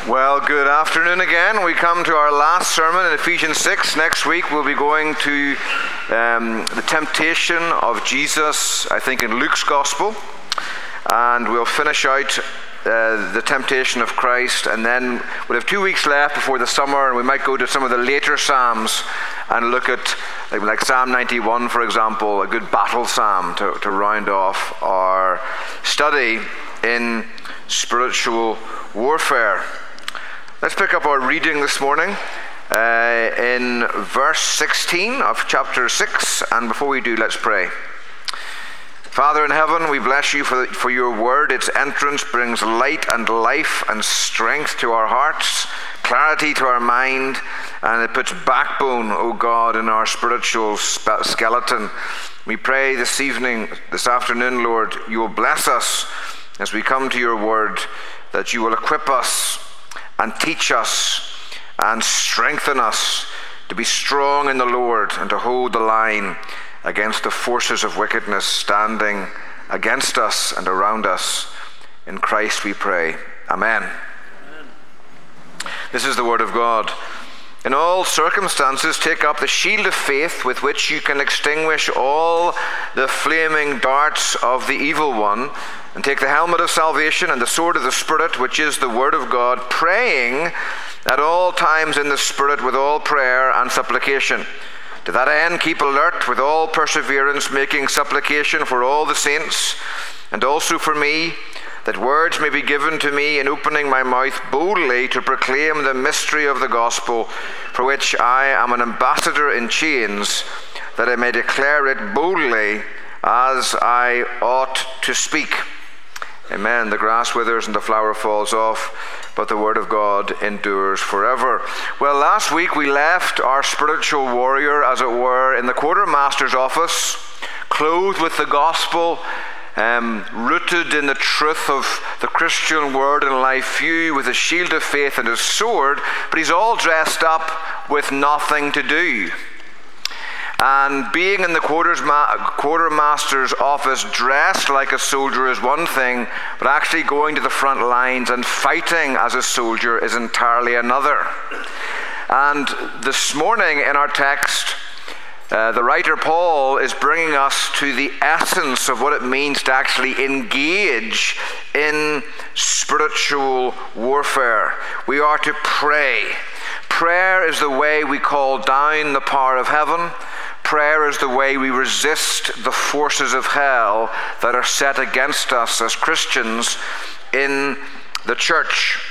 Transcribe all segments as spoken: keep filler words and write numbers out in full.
Well, good afternoon again. We come to our last sermon in Ephesians six. Next week we'll be going to um, the temptation of Jesus, I think in Luke's Gospel. And we'll finish out uh, the temptation of Christ. And then we'll have two weeks left before the summer. And we might go to some of the later Psalms and look at, like, like Psalm ninety-one, for example, a good battle psalm to, to round off our study in spiritual warfare. Let's pick up our reading this morning uh, in verse sixteen of chapter six, and before we do, let's pray. Father in heaven, we bless you for, for your word. Its entrance brings light and life and strength to our hearts, clarity to our mind, and it puts backbone, O God, in our spiritual spe- skeleton. We pray this evening, this afternoon, Lord, you will bless us as we come to your word, that you will equip us and teach us and strengthen us to be strong in the Lord and to hold the line against the forces of wickedness standing against us and around us. In Christ we pray. Amen. Amen. This is the word of God. In all circumstances, take up the shield of faith with which you can extinguish all the flaming darts of the evil one, and take the helmet of salvation and the sword of the Spirit, which is the word of God, praying at all times in the Spirit with all prayer and supplication. To that end, keep alert with all perseverance, making supplication for all the saints, and also for me, that words may be given to me in opening my mouth boldly to proclaim the mystery of the gospel, for which I am an ambassador in chains, that I may declare it boldly as I ought to speak. Amen. The grass withers and the flower falls off, but the word of God endures forever. Well, last week we left our spiritual warrior, as it were, in the quartermaster's office, clothed with the gospel, um, rooted in the truth of the Christian word and life view, with a shield of faith and his sword, but he's all dressed up with nothing to do. And being in the quarters ma- quartermaster's office dressed like a soldier is one thing, but actually going to the front lines and fighting as a soldier is entirely another. And this morning in our text, uh, the writer Paul is bringing us to the essence of what it means to actually engage in spiritual warfare. We are to pray. Prayer is the way we call down the power of heaven. Prayer is the way we resist the forces of hell that are set against us as Christians in the church.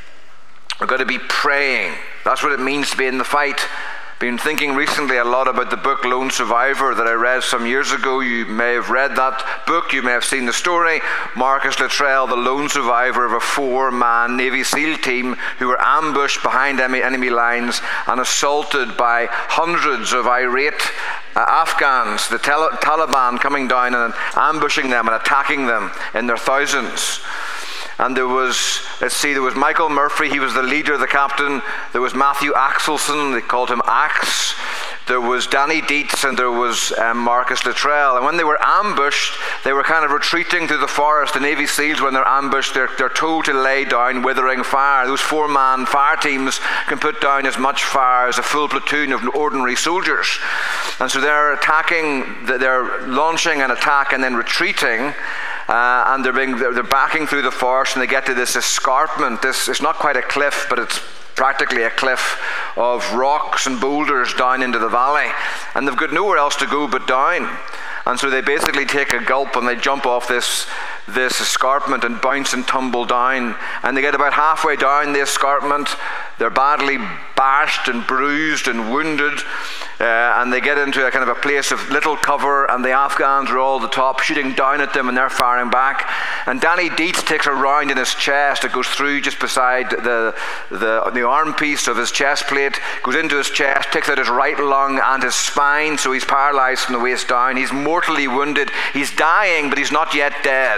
We've got to be praying. That's what it means to be in the fight. Been thinking recently a lot about the book Lone Survivor that I read some years ago. You may have read that book. You may have seen the story. Marcus Luttrell, the lone survivor of a four-man Navy SEAL team who were ambushed behind enemy lines and assaulted by hundreds of irate uh, Afghans, the Tal- Taliban coming down and ambushing them and attacking them in their thousands. And there was, let's see, there was Michael Murphy, he was the leader, the captain. There was Matthew Axelson, they called him Axe. There was Danny Dietz, and there was um, Marcus Luttrell. And when they were ambushed, they were kind of retreating through the forest. The Navy SEALs, when they're ambushed, they're, they're told to lay down withering fire. Those four-man fire teams can put down as much fire as a full platoon of ordinary soldiers. And so they're attacking, they're launching an attack and then retreating. Uh, and they're, being, they're backing through the forest, and they get to this escarpment. This, it's not quite a cliff, but it's practically a cliff of rocks and boulders down into the valley. And they've got nowhere else to go but down. And so they basically take a gulp and they jump off this, this escarpment and bounce and tumble down. And they get about halfway down the escarpment. They're badly bashed and bruised and wounded. Uh, and they get into a kind of a place of little cover, and the Afghans are all at the top shooting down at them, and they're firing back. And Danny Dietz takes a round in his chest. It goes through just beside the, the, the arm piece of his chest plate, goes into his chest, takes out his right lung and his spine, so he's paralyzed from the waist down. He's mortally wounded. He's dying, but he's not yet dead.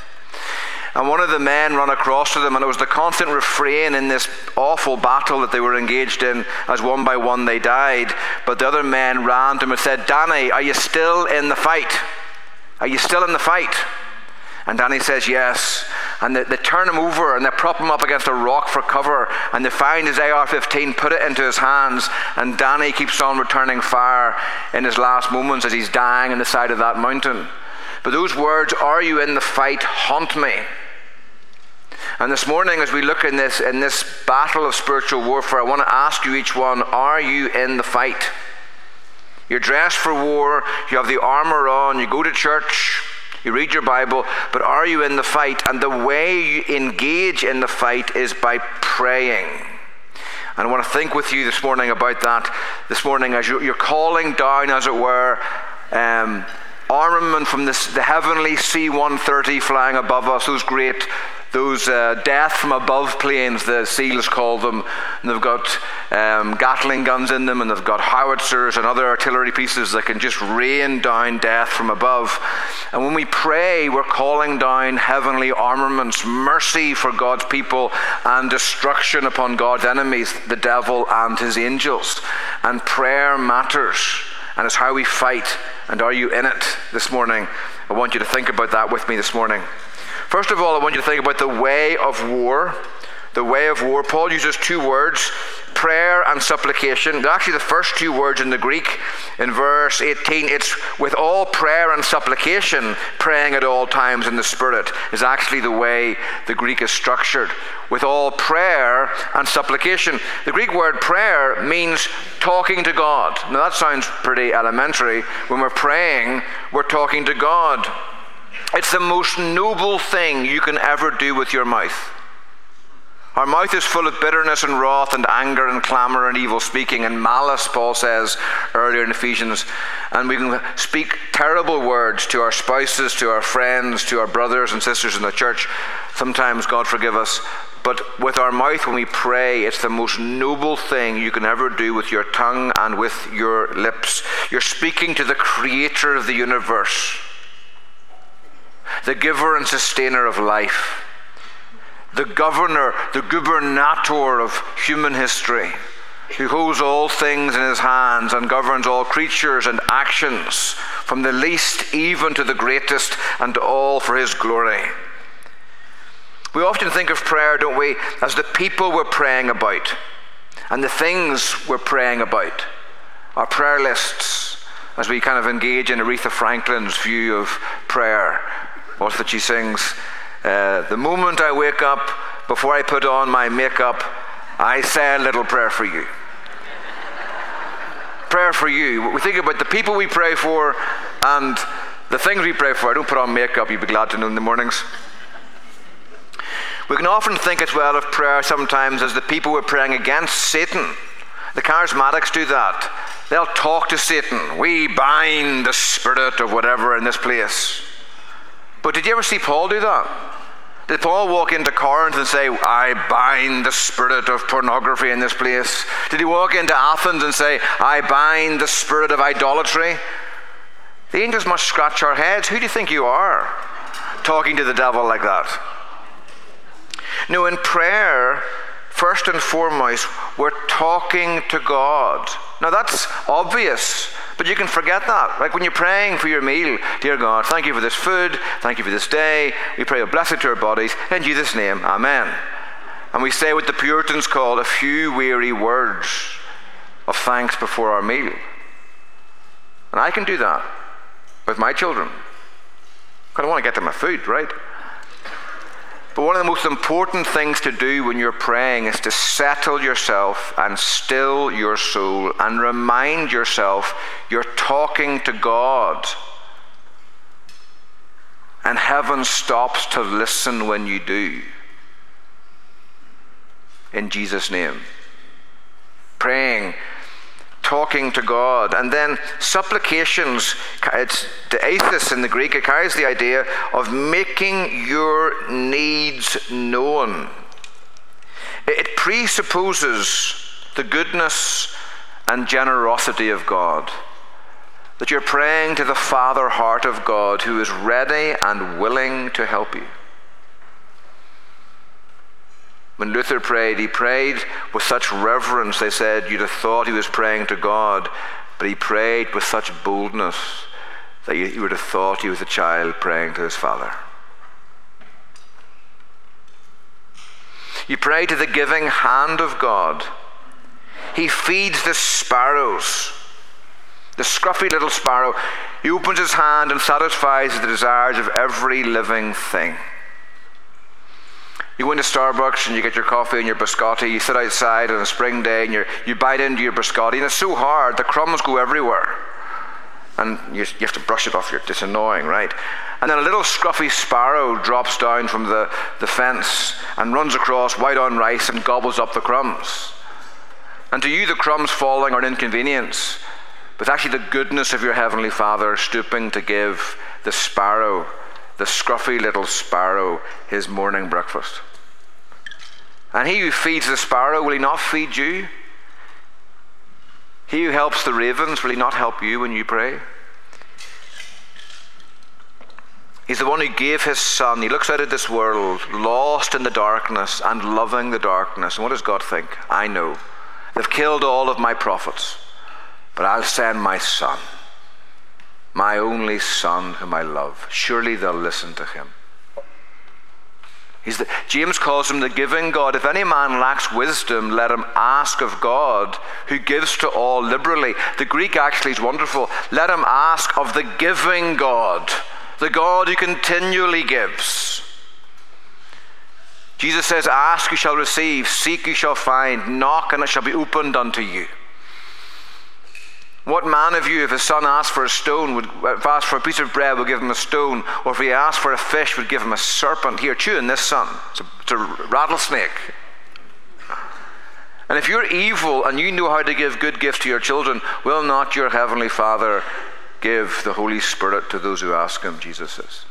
And one of the men ran across to them, and it was the constant refrain in this awful battle that they were engaged in, as one by one they died. But the other men ran to him and said, "Danny, are you still in the fight? Are you still in the fight?" And Danny says, "Yes." and they, they turn him over and they prop him up against a rock for cover, and they find his A R fifteen, put it into his hands, and Danny keeps on returning fire in his last moments as he's dying on the side of that mountain. But those words, "Are you in the fight?" haunt me. And this morning, as we look in this in this battle of spiritual warfare, I want to ask you each one, are you in the fight? You're dressed for war, you have the armor on, you go to church, you read your Bible, but are you in the fight? And the way you engage in the fight is by praying. And I want to think with you this morning about that, this morning as you're calling down, as it were, um, armament from this, the heavenly C one thirty flying above us, those great Those uh, death from above planes, the SEALs call them, and they've got um, Gatling guns in them, and they've got howitzers and other artillery pieces that can just rain down death from above. And when we pray, we're calling down heavenly armaments, mercy for God's people, and destruction upon God's enemies, the devil and his angels. And prayer matters, and it's how we fight. And are you in it this morning? I want you to think about that with me this morning. First of all, I want you to think about the way of war. The way of war. Paul uses two words, prayer and supplication. They're actually the first two words in the Greek. In verse eighteen, it's with all prayer and supplication, praying at all times in the Spirit, is actually the way the Greek is structured. With all prayer and supplication. The Greek word prayer means talking to God. Now that sounds pretty elementary. When we're praying, we're talking to God. It's the most noble thing you can ever do with your mouth. Our mouth is full of bitterness and wrath and anger and clamor and evil speaking and malice, Paul says earlier in Ephesians. And we can speak terrible words to our spouses, to our friends, to our brothers and sisters in the church. Sometimes, God forgive us. But with our mouth, when we pray, it's the most noble thing you can ever do with your tongue and with your lips. You're speaking to the Creator of the universe, the giver and sustainer of life, the governor, the gubernator of human history, who holds all things in his hands and governs all creatures and actions, from the least even to the greatest, and all for his glory. We often think of prayer, don't we, as the people we're praying about and the things we're praying about, our prayer lists, as we kind of engage in Aretha Franklin's view of prayer. What's that she sings? Uh, the moment I wake up, before I put on my makeup, I say a little prayer for you. Prayer for you. We think about the people we pray for and the things we pray for. I don't put on makeup, you'd be glad to know, in the mornings. We can often think as well of prayer sometimes as the people we're praying against, Satan. The charismatics do that. They'll talk to Satan. We bind the spirit of whatever in this place. But did you ever see Paul do that? Did Paul walk into Corinth and say, I bind the spirit of pornography in this place? Did he walk into Athens and say, I bind the spirit of idolatry? The angels must scratch our heads. Who do you think you are, talking to the devil like that? No, in prayer, first and foremost, we're talking to God. Now that's obvious, but you can forget that. Like when you're praying for your meal, dear God, thank you for this food, thank you for this day, we pray a blessing to our bodies, in Jesus' name, amen. And we say what the Puritans call a few weary words of thanks before our meal. And I can do that with my children. I don't want to get to my food, right? But one of the most important things to do when you're praying is to settle yourself and still your soul and remind yourself you're talking to God. And heaven stops to listen when you do. In Jesus' name. Praying, talking to God. And then supplications, it's deathis in the Greek, it carries the idea of making your needs known. It presupposes the goodness and generosity of God. That you're praying to the Father heart of God, who is ready and willing to help you. When Luther prayed, he prayed with such reverence, they said, you'd have thought he was praying to God, but he prayed with such boldness that you would have thought he was a child praying to his Father. You pray to the giving hand of God. He feeds the sparrows, the scruffy little sparrow. He opens his hand and satisfies the desires of every living thing. You go into Starbucks and you get your coffee and your biscotti. You sit outside on a spring day and you you bite into your biscotti, and it's so hard, the crumbs go everywhere. And you, you have to brush it off. It's annoying, right? And then a little scruffy sparrow drops down from the, the fence and runs across white on rice and gobbles up the crumbs. And to you, the crumbs falling are an inconvenience. But it's actually the goodness of your Heavenly Father stooping to give the sparrow, the scruffy little sparrow, his morning breakfast. And he who feeds the sparrow, will he not feed you? He who helps the ravens, will he not help you when you pray? He's the one who gave his Son. He looks out at this world, lost in the darkness and loving the darkness. And what does God think? I know. They've killed all of my prophets, but I'll send my Son, my only Son whom I love. Surely they'll listen to him. He's the, James calls him the giving God. If any man lacks wisdom, let him ask of God, who gives to all liberally. The Greek actually is wonderful. Let him ask of the giving God, the God who continually gives. Jesus says, ask, you shall receive. Seek, you shall find. Knock, and it shall be opened unto you. What man of you, if his son asked for a stone, would, if asked for a piece of bread, would give him a stone? Or if he asked for a fish, would give him a serpent? Here, chew in this, son. It's a, it's a rattlesnake. And if you're evil and you know how to give good gifts to your children, will not your Heavenly Father give the Holy Spirit to those who ask him, Jesus says.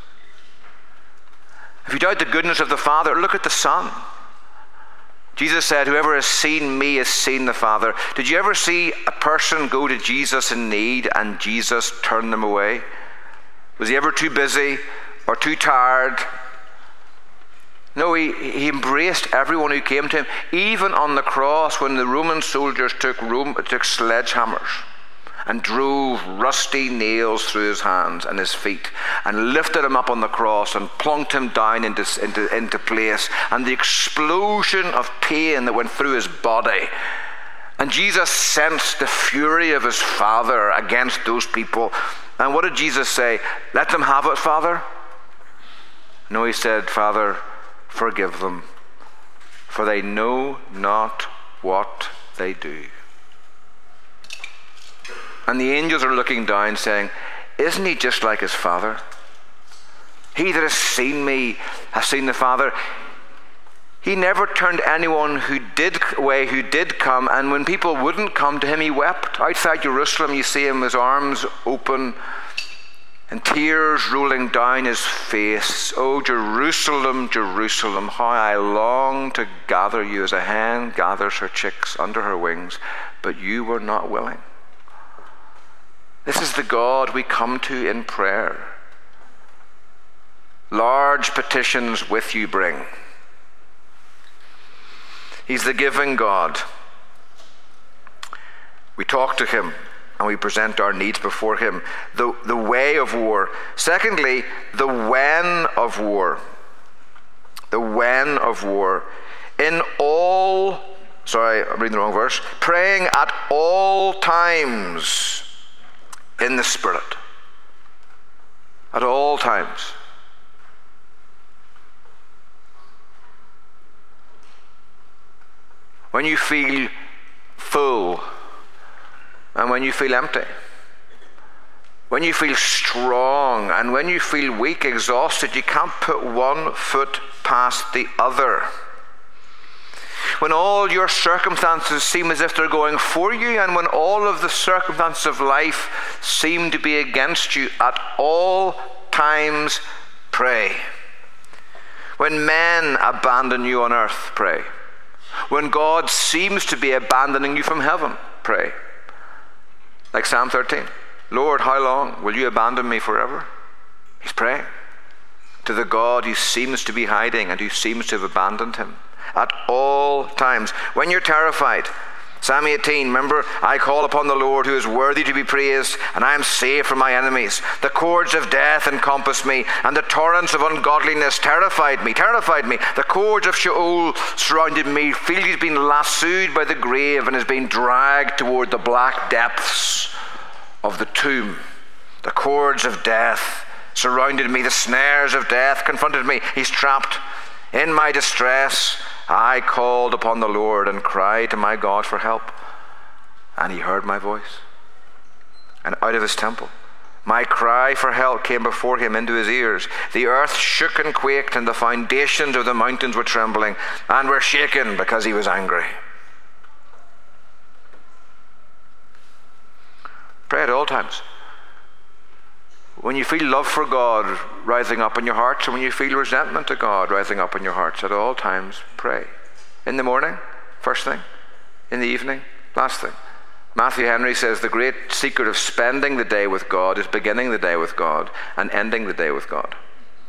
If you doubt the goodness of the Father, look at the Son. Jesus said, whoever has seen me has seen the Father. Did you ever see a person go to Jesus in need and Jesus turn them away? Was he ever too busy or too tired? No, he, he embraced everyone who came to him. Even on the cross, when the Roman soldiers took, Rome, took sledgehammers and drove rusty nails through his hands and his feet and lifted him up on the cross and plunked him down into, into, into place, and the explosion of pain that went through his body. And Jesus sensed the fury of his Father against those people. And what did Jesus say? Let them have it, Father? No, he said, Father, forgive them, for they know not what they do. And the angels are looking down saying, isn't he just like his Father? He that has seen me has seen the Father. He never turned anyone who did away, who did come, and when people wouldn't come to him, he wept. Outside Jerusalem, you see him, his arms open, and tears rolling down his face. Oh, Jerusalem, Jerusalem, how I long to gather you as a hen gathers her chicks under her wings, but you were not willing. This is the God we come to in prayer. Large petitions with you bring. He's the giving God. We talk to him and we present our needs before him. The, the way of war. Secondly, the when of war. The when of war. In all, sorry, I'm reading the wrong verse. Praying at all times in the Spirit. At all times. When you feel full and when you feel empty. When you feel strong and when you feel weak, exhausted, you can't put one foot past the other. When all your circumstances seem as if they're going for you, and when all of the circumstances of life seem to be against you, at all times pray. When men abandon you on earth, pray. When God seems to be abandoning you from heaven, pray. Like Psalm thirteen. Lord, how long will you abandon me forever? He's praying to the God who seems to be hiding and who seems to have abandoned him. At all times. When you're terrified, Psalm eighteen, remember, I call upon the Lord who is worthy to be praised, and I am safe from my enemies. The cords of death encompassed me, and the torrents of ungodliness terrified me, terrified me. The cords of Sheol surrounded me. Feel he's been lassoed by the grave and has been dragged toward the black depths of the tomb. The cords of death surrounded me. The snares of death confronted me. He's trapped. In my distress, I called upon the Lord and cried to my God for help. And he heard my voice. And out of his temple, my cry for help came before him into his ears. The earth shook and quaked, and the foundations of the mountains were trembling and were shaken because he was angry. Pray at all times. When you feel love for God rising up in your hearts, and when you feel resentment to God rising up in your hearts, at all times, pray. In the morning, first thing. In the evening, last thing. Matthew Henry says the great secret of spending the day with God is beginning the day with God and ending the day with God.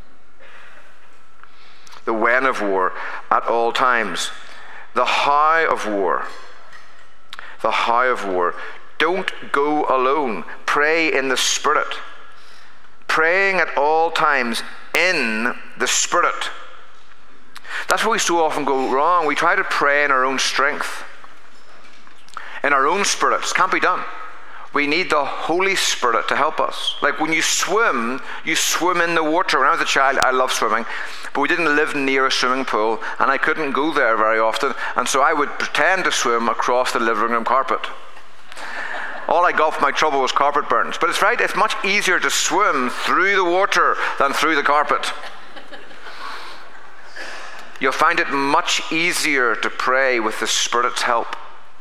The when of war at all times. The how of war. The how of war. Don't go alone. Pray in the Spirit. Praying at all times in the Spirit. That's where we so often go wrong. We try to pray in our own strength, in our own spirits. Can't be done. We need the Holy Spirit to help us. Like when you swim, you swim in the water. When I was a child, I loved swimming, but we didn't live near a swimming pool, and I couldn't go there very often, and so I would pretend to swim across the living room carpet. All I got for my trouble was carpet burns. But it's right, it's much easier to swim through the water than through the carpet. You'll find it much easier to pray with the Spirit's help.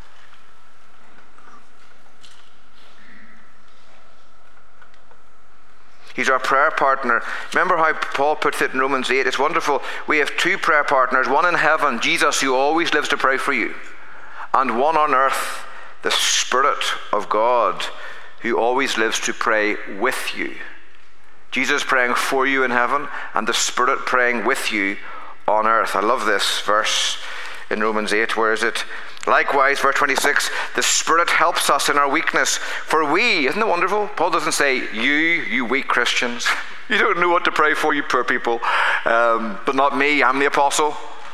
He's our prayer partner. Remember how Paul puts it in Romans eight? It's wonderful. We have two prayer partners, one in heaven, Jesus, who always lives to pray for you, and one on earth, the Spirit of God, who always lives to pray with you. Jesus praying for you in heaven, and the Spirit praying with you on earth. I love this verse in Romans eight. Where is it? Likewise, verse twenty-six, the Spirit helps us in our weakness. For we, isn't it wonderful? Paul doesn't say, you, you weak Christians. You don't know what to pray for, you poor people. Um, but not me, I'm the apostle.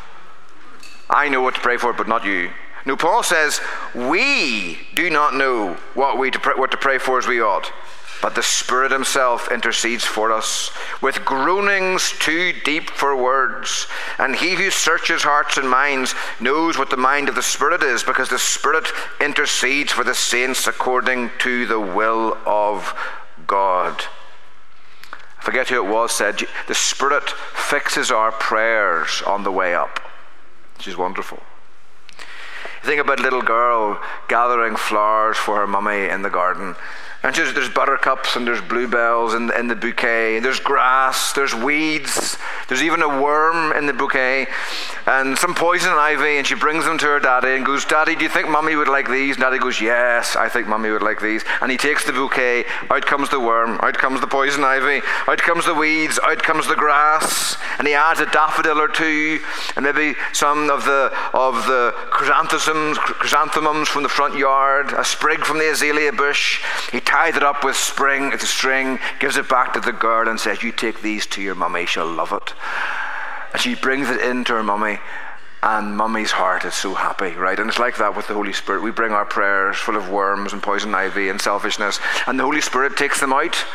I know what to pray for, but not you. No, Paul says, we do not know what we to pray, what to pray for as we ought, but the Spirit himself intercedes for us with groanings too deep for words. And he who searches hearts and minds knows what the mind of the Spirit is, because the Spirit intercedes for the saints according to the will of God. I forget who it was said, the Spirit fixes our prayers on the way up, which is wonderful. Think about a little girl gathering flowers for her mummy in the garden. And just, there's buttercups and there's bluebells in the, in the bouquet. There's grass, there's weeds, there's even a worm in the bouquet, and some poison ivy, and she brings them to her daddy and goes, Daddy, do you think Mummy would like these? And Daddy goes, yes, I think Mummy would like these. And he takes the bouquet, out comes the worm, out comes the poison ivy, out comes the weeds, out comes the grass, and he adds a daffodil or two, and maybe some of the of the chrysanthemums, chrysanthemums from the front yard, a sprig from the azalea bush. He ties it up with spring, it's a string, gives it back to the girl and says, you take these to your mummy, she'll love it. And she brings it in to her mummy, and mummy's heart is so happy, right? And it's like that with the Holy Spirit. We bring our prayers full of worms and poison ivy and selfishness, and the Holy Spirit takes them out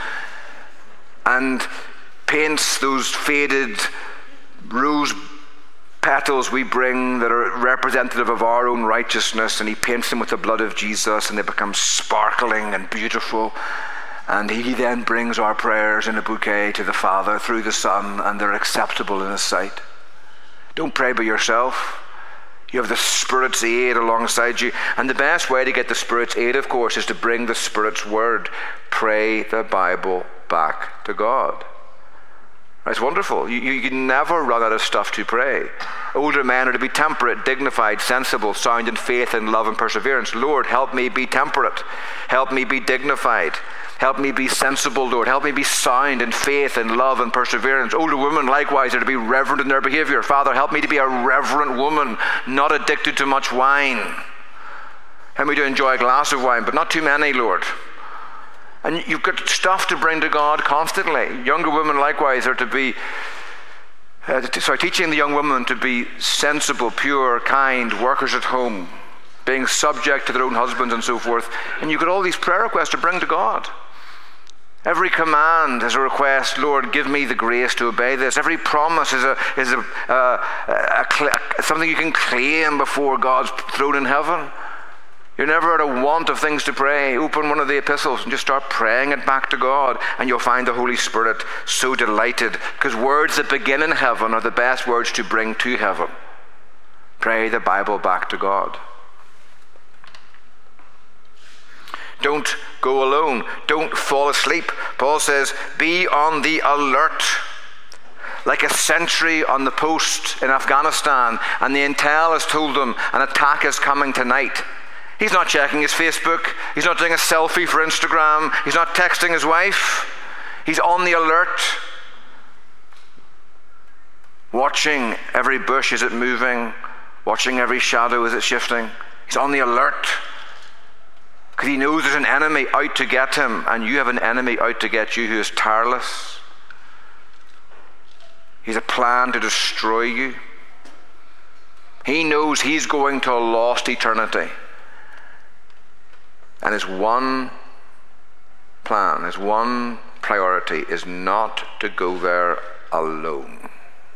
and paints those faded rose petals we bring that are representative of our own righteousness, and he paints them with the blood of Jesus, and they become sparkling and beautiful. And he then brings our prayers in a bouquet to the Father through the Son, and they're acceptable in his sight. Don't pray by yourself. You have the Spirit's aid alongside you. And the best way to get the Spirit's aid, of course, is to bring the Spirit's word. Pray the Bible back to God. It's wonderful. You, you can never run out of stuff to pray. Older men are to be temperate, dignified, sensible, sound in faith and love and perseverance. Lord, help me be temperate. Help me be dignified. Help me be sensible, Lord. Help me be sound in faith and love and perseverance. Older women, likewise, are to be reverent in their behavior. Father, help me to be a reverent woman, not addicted to much wine. Help me to enjoy a glass of wine, but not too many, Lord. And you've got stuff to bring to God constantly. Younger women likewise are to be, uh, to, sorry, teaching the young women to be sensible, pure, kind, workers at home, being subject to their own husbands and so forth. And you've got all these prayer requests to bring to God. Every command is a request, Lord, give me the grace to obey this. Every promise is a is a, uh, a, a, a something you can claim before God's throne in heaven. You're never at a want of things to pray. Open one of the epistles and just start praying it back to God, and you'll find the Holy Spirit so delighted, because words that begin in heaven are the best words to bring to heaven. Pray the Bible back to God. Don't go alone. Don't fall asleep. Paul says, be on the alert. Like a sentry on the post in Afghanistan, and the intel has told him an attack is coming tonight. He's not checking his Facebook. He's not doing a selfie for Instagram. He's not texting his wife. He's on the alert. Watching every bush as it moving. Watching every shadow as it's shifting. He's on the alert. Because he knows there's an enemy out to get him, and you have an enemy out to get you who is tireless. He's a plan to destroy you. He knows he's going to a lost eternity. And his one plan, his one priority is not to go there alone.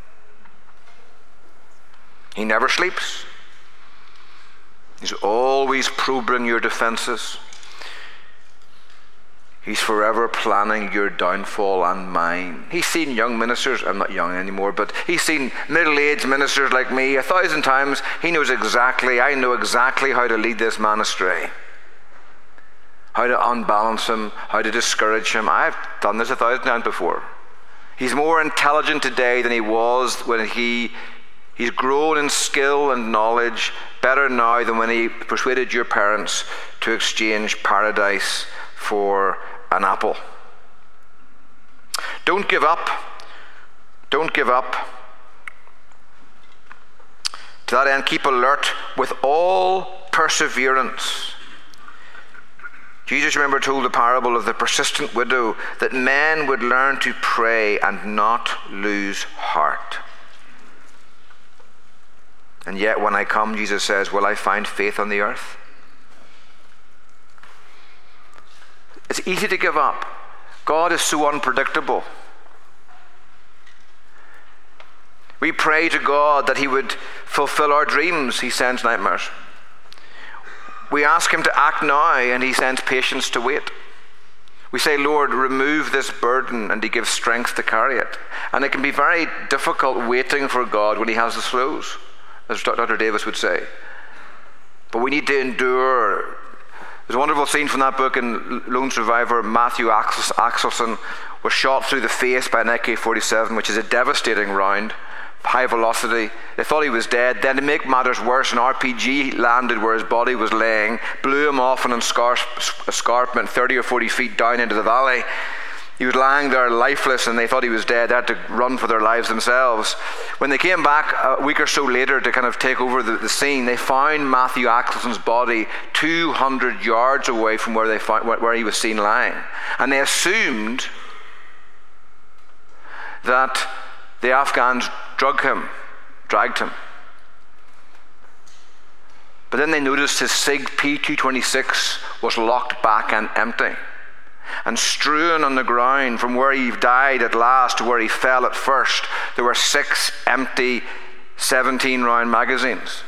He never sleeps. He's always probing your defenses. He's forever planning your downfall and mine. He's seen young ministers, I'm not young anymore, but he's seen middle-aged ministers like me a thousand times. He knows exactly, I know exactly how to lead this man astray. How to unbalance him, how to discourage him. I've done this a thousand times before. He's more intelligent today than he was when he He's grown in skill and knowledge better now than when he persuaded your parents to exchange paradise for an apple. Don't give up. Don't give up. To that end, keep alert with all perseverance. Jesus, remember, told the parable of the persistent widow that men would learn to pray and not lose heart. And yet when I come, Jesus says, will I find faith on the earth? It's easy to give up. God is so unpredictable. We pray to God that he would fulfill our dreams. He sends nightmares. We ask him to act now, and he sends patience to wait. We say, Lord, remove this burden, and he gives strength to carry it. And it can be very difficult waiting for God when he has the slows, as Doctor Davis would say. But we need to endure. There's a wonderful scene from that book in Lone Survivor. Matthew Axelson was shot through the face by an A K forty-seven, which is a devastating round. High velocity. They thought he was dead. Then to make matters worse, an R P G landed where his body was laying, blew him off an escarpment thirty or forty feet down into the valley. He was lying there lifeless, and they thought he was dead. They had to run for their lives themselves. When they came back a week or so later to kind of take over the, the scene, they found Matthew Axelson's body two hundred yards away from where they found, where he was seen lying. And they assumed that the Afghans drug him, dragged him. But then they noticed his SIG P two twenty-six was locked back and empty. And strewn on the ground from where he died at last to where he fell at first, there were six empty seventeen round magazines.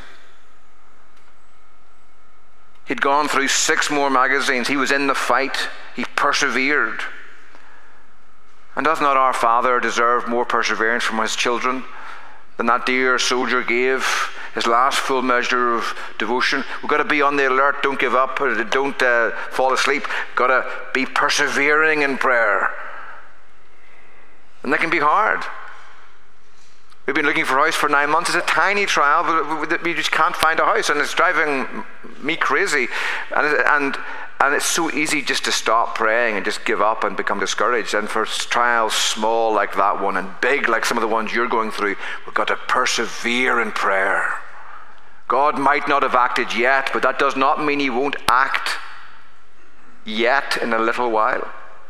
He'd gone through six more magazines. He was in the fight. He persevered. And does not our Father deserve more perseverance from his children than that dear soldier gave his last full measure of devotion? We've got to be on the alert. Don't give up. Don't uh, fall asleep. Got to be persevering in prayer. And that can be hard. We've been looking for a house for nine months. It's a tiny trial, but we just can't find a house, and it's driving me crazy. And and and it's so easy just to stop praying and just give up and become discouraged. And for trials small like that one and big like some of the ones you're going through, we've got to persevere in prayer. God might not have acted yet, but that does not mean he won't act yet in a little while.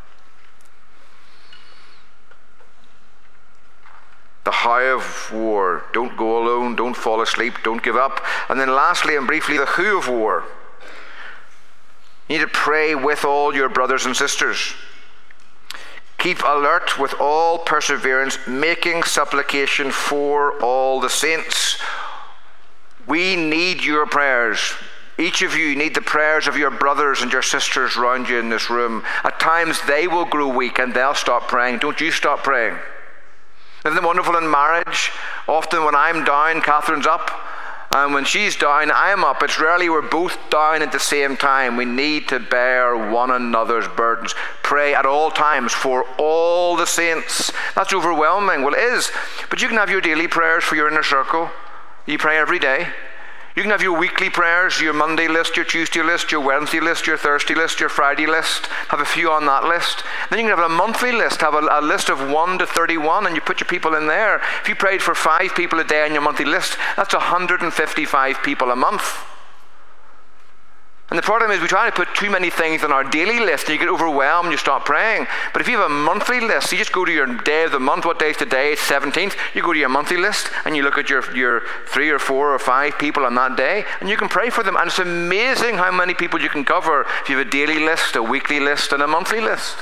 The how of war. Don't go alone, don't fall asleep, don't give up. And then lastly and briefly, the who of war. You need to pray with all your brothers and sisters. Keep alert with all perseverance, making supplication for all the saints. We need your prayers. Each of you need the prayers of your brothers and your sisters around you in this room. At times they will grow weak and they'll stop praying. Don't you stop praying. Isn't it wonderful in marriage? Often when I'm down, Catherine's up. And when she's down, I'm up. It's rarely we're both down at the same time. We need to bear one another's burdens. Pray at all times for all the saints. That's overwhelming. Well, it is. But you can have your daily prayers for your inner circle. You pray every day. You can have your weekly prayers, your Monday list, your Tuesday list, your Wednesday list, your Thursday list, your Friday list. Have a few on that list. Then you can have a monthly list, have a, a list of one to thirty-one, and you put your people in there. If you prayed for five people a day on your monthly list, that's one hundred fifty-five people a month. And the problem is we try to put too many things on our daily list and you get overwhelmed, you stop praying. But if you have a monthly list, you just go to your day of the month. What day is today? It's seventeenth. You go to your monthly list and you look at your, your three or four or five people on that day and you can pray for them. And it's amazing how many people you can cover if you have a daily list, a weekly list, and a monthly list.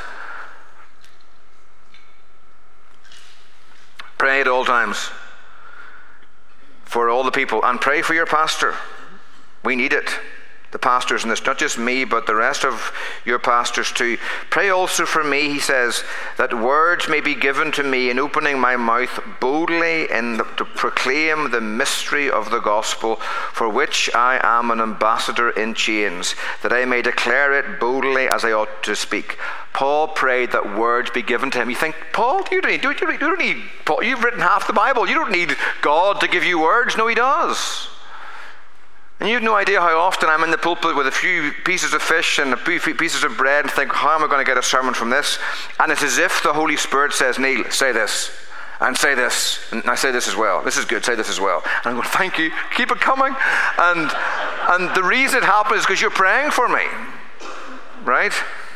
Pray at all times for all the people, and pray for your pastor. We need it. The pastors in this, not just me, but the rest of your pastors too. Pray also for me, he says, that words may be given to me in opening my mouth boldly in the, to proclaim the mystery of the gospel, for which I am an ambassador in chains, that I may declare it boldly as I ought to speak. Paul prayed that words be given to him. You think, Paul, you don't need, you don't, you don't need Paul, you've written half the Bible. You don't need God to give you words. No, he does. And you have no idea how often I'm in the pulpit with a few pieces of fish and a few pieces of bread and think, how am I going to get a sermon from this? And it's as if the Holy Spirit says, Neil, say this, and say this, and I say this as well. This is good, say this as well. And I'm going, thank you, keep it coming. And and the reason it happens is because you're praying for me, right?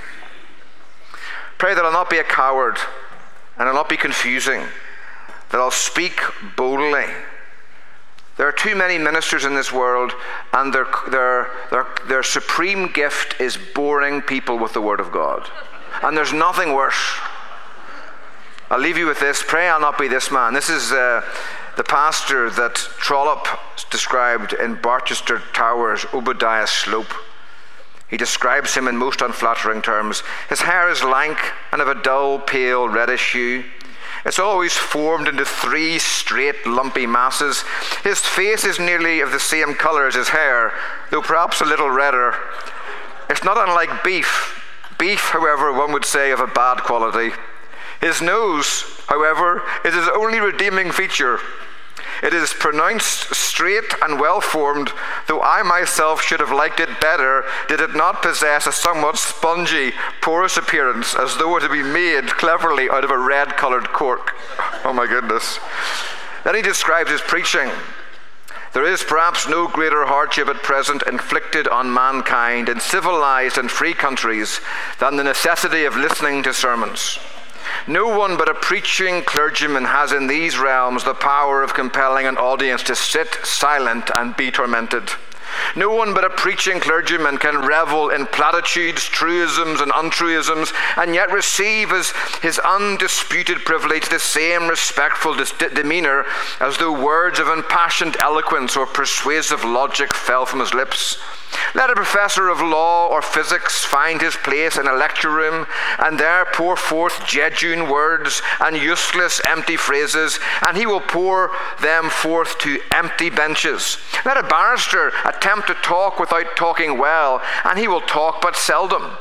Pray that I'll not be a coward, and I'll not be confusing, that I'll speak boldly. There are too many ministers in this world, and their, their, their, their supreme gift is boring people with the Word of God. And there's nothing worse. I'll leave you with this. Pray I'll not be this man. This is uh, the pastor that Trollope described in Barchester Towers, Obadiah Slope. He describes him in most unflattering terms. His hair is lank and of a dull, pale, reddish hue. It's always formed into three straight, lumpy masses. His face is nearly of the same colour as his hair, though perhaps a little redder. It's not unlike beef. Beef, however, one would say of a bad quality. His nose, however, is his only redeeming feature. It is pronounced straight and well-formed, though I myself should have liked it better did it not possess a somewhat spongy, porous appearance, as though it had been made cleverly out of a red-coloured cork. Oh my goodness. Then he describes his preaching. There is perhaps no greater hardship at present inflicted on mankind in civilized and free countries than the necessity of listening to sermons. No one but a preaching clergyman has in these realms the power of compelling an audience to sit silent and be tormented. No one but a preaching clergyman can revel in platitudes, truisms and untruisms, and yet receive as his undisputed privilege the same respectful dis- demeanour as though words of impassioned eloquence or persuasive logic fell from his lips. Let a professor of law or physics find his place in a lecture room and there pour forth jejune words and useless empty phrases, and he will pour them forth to empty benches. Let a barrister attempt to talk without talking well, and he will talk but seldom.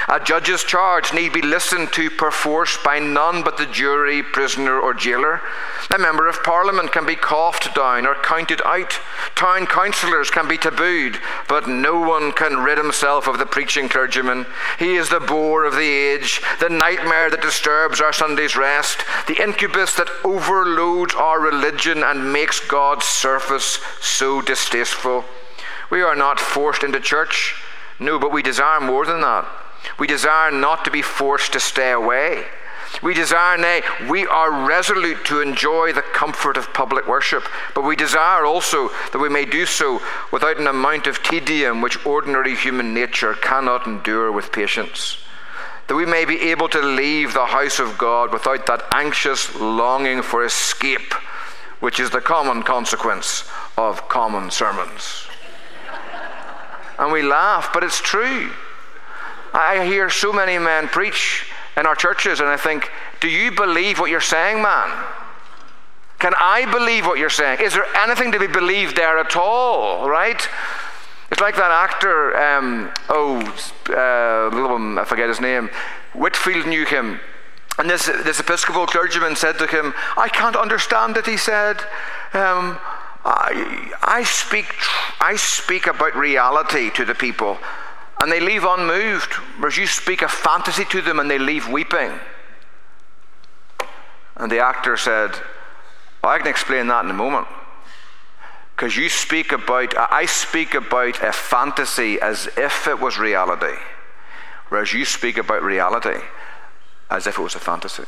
A judge's charge need be listened to perforce by none but the jury, prisoner, or jailer. A member of parliament can be coughed down or counted out. Town councillors can be tabooed, but no one can rid himself of the preaching clergyman. He is the bore of the age, the nightmare that disturbs our Sunday's rest, the incubus that overloads our religion and makes God's surface so distasteful. We are not forced into church. No, but we desire more than that. We desire not to be forced to stay away. We desire, nay, we are resolute to enjoy the comfort of public worship, but we desire also that we may do so without an amount of tedium which ordinary human nature cannot endure with patience. That we may be able to leave the house of God without that anxious longing for escape, which is the common consequence of common sermons. And we laugh, but it's true. I hear so many men preach in our churches, and I think, do you believe what you're saying, man? Can I believe what you're saying? Is there anything to be believed there at all, right? It's like that actor, um, oh, uh, I forget his name, Whitfield knew him. And this, this Episcopal clergyman said to him, I can't understand it, he said. Um, I, I, speak, I speak about reality to the people, and they leave unmoved, whereas you speak a fantasy to them and they leave weeping. And the actor said, well, I can explain that in a moment. Because you speak about, I speak about a fantasy as if it was reality, whereas you speak about reality as if it was a fantasy.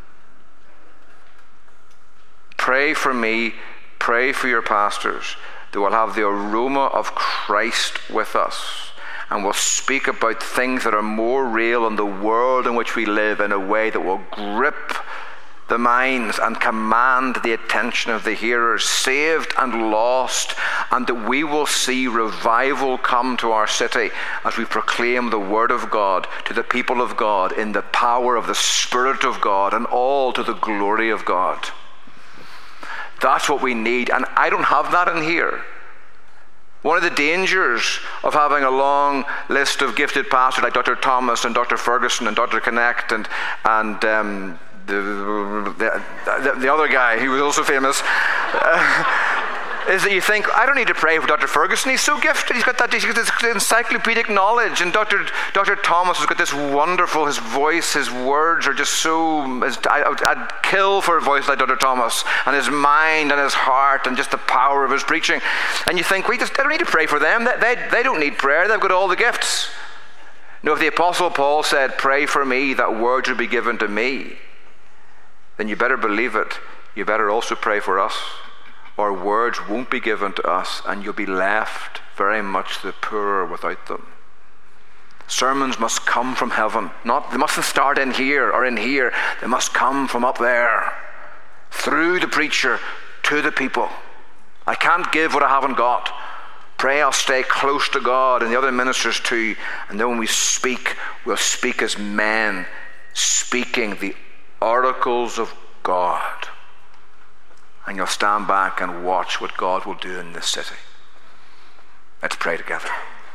Pray for me, pray for your pastors, that we'll have the aroma of Christ with us, and we'll speak about things that are more real in the world in which we live in a way that will grip the minds and command the attention of the hearers, saved and lost, and that we will see revival come to our city as we proclaim the word of God to the people of God in the power of the Spirit of God, and all to the glory of God. That's what we need, and I don't have that in here. One of the dangers of having a long list of gifted pastors like Doctor Thomas and Doctor Ferguson and Doctor Connect and and um, the, the, the, the other guy who was also famous uh, is that you think, I don't need to pray for Doctor Ferguson. He's so gifted. He's got that. He's got this encyclopedic knowledge. And Doctor Doctor Thomas has got this wonderful. His voice, his words are just so. His, I, I'd kill for a voice like Doctor Thomas, and his mind and his heart and just the power of his preaching. And you think, we just I don't need to pray for them. They, they they don't need prayer. They've got all the gifts. No, if the Apostle Paul said, "Pray for me that words would be given to me," then you better believe it. You better also pray for us. Or words won't be given to us, and you'll be left very much the poorer without them. Sermons must come from heaven. Not, they mustn't start in here or in here. They must come from up there, through the preacher to the people. I can't give what I haven't got. Pray I'll stay close to God and the other ministers too. And then when we speak, we'll speak as men, speaking the oracles of God. And you'll stand back and watch what God will do in this city. Let's pray together.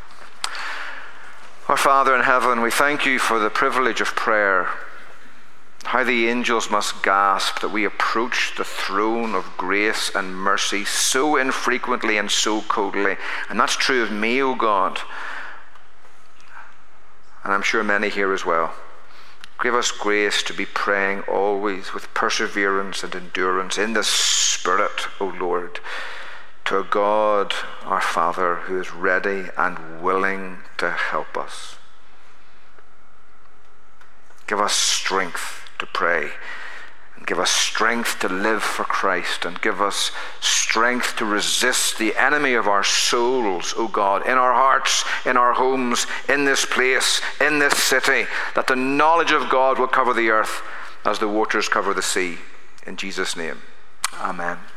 Our Father in heaven, we thank you for the privilege of prayer. How the angels must gasp that we approach the throne of grace and mercy so infrequently and so coldly. And that's true of me, O God. And I'm sure many here as well. Give us grace to be praying always with perseverance and endurance in the Spirit, O Lord, to a God, our Father, who is ready and willing to help us. Give us strength to pray, and give us strength to live for Christ, and give us strength to resist the enemy of our souls, O God, in our hearts, in our homes, in this place, in this city, that the knowledge of God will cover the earth as the waters cover the sea. In Jesus' name, amen.